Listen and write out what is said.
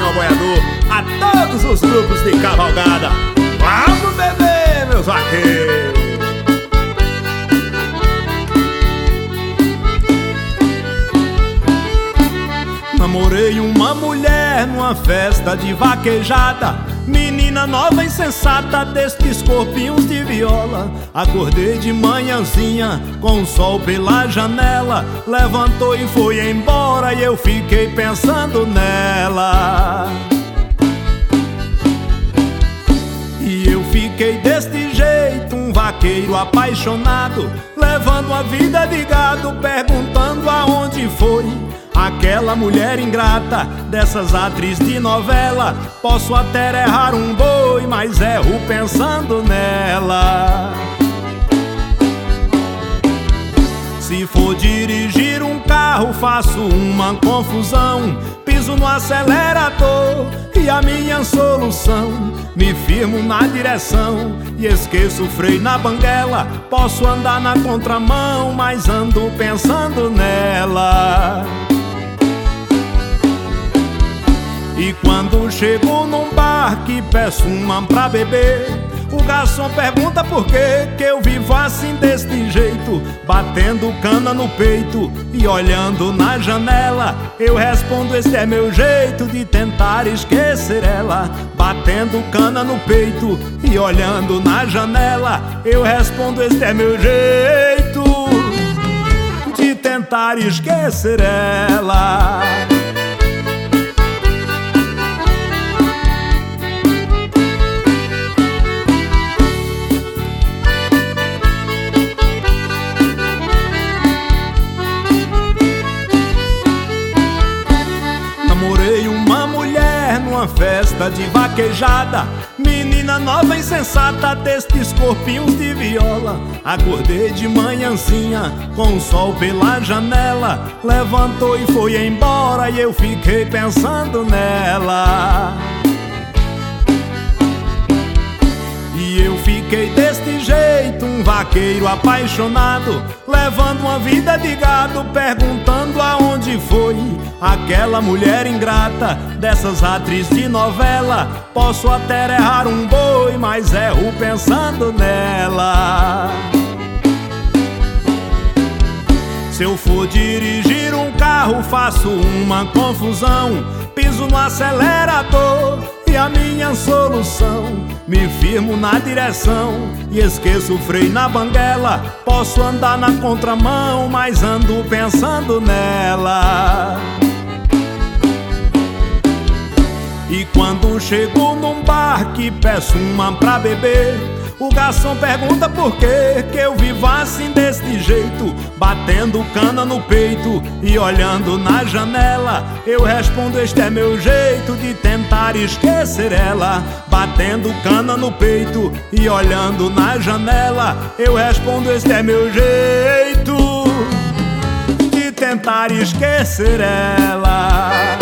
Nacional Boiador, a todos os grupos de cavalgada. Vamos beber, meus vaqueiros! Namorei uma mulher numa festa de vaquejada, menina nova e sensata destes corpinhos de viola. Acordei de manhãzinha com o sol pela janela, levantou e foi embora e eu fiquei pensando nela. E eu fiquei deste jeito, um vaqueiro apaixonado, levando a vida de gado, perguntando aonde foi aquela mulher ingrata, dessas atrizes de novela. Posso até errar um boi, mas erro pensando nela. Se for dirigir um carro, faço uma confusão, piso no acelerador e a minha solução, me firmo na direção e esqueço o freio na banguela. Posso andar na contramão, mas ando pensando nela. E quando chego num bar que peço uma pra beber, o garçom pergunta por que eu vivo assim deste jeito, batendo cana no peito e olhando na janela. Eu respondo, esse é meu jeito de tentar esquecer ela. Batendo cana no peito e olhando na janela. Eu respondo, esse é meu jeito de tentar esquecer ela. Namorei uma mulher numa festa de vaquejada, menina nova e sensata destes corpinhos de viola. Acordei de manhãzinha com o sol pela janela, levantou e foi embora e eu fiquei pensando nela. E eu fiquei deste jeito, um vaqueiro apaixonado, levando uma vida de gado, perguntando aonde foi aquela mulher ingrata, dessas atrizes de novela. Posso até errar um boi, mas erro pensando nela. Se eu for dirigir um carro, faço uma confusão, piso no acelerador e a minha solução, me firmo na direção e esqueço o freio na banguela. Posso andar na contramão, mas ando pensando nela. E quando chego num bar que peço uma pra beber, o garçom pergunta por que eu vivo assim deste jeito, batendo cana no peito e olhando na janela. Eu respondo, este é meu jeito de tentar esquecer ela. Batendo cana no peito e olhando na janela. Eu respondo, este é meu jeito de tentar esquecer ela.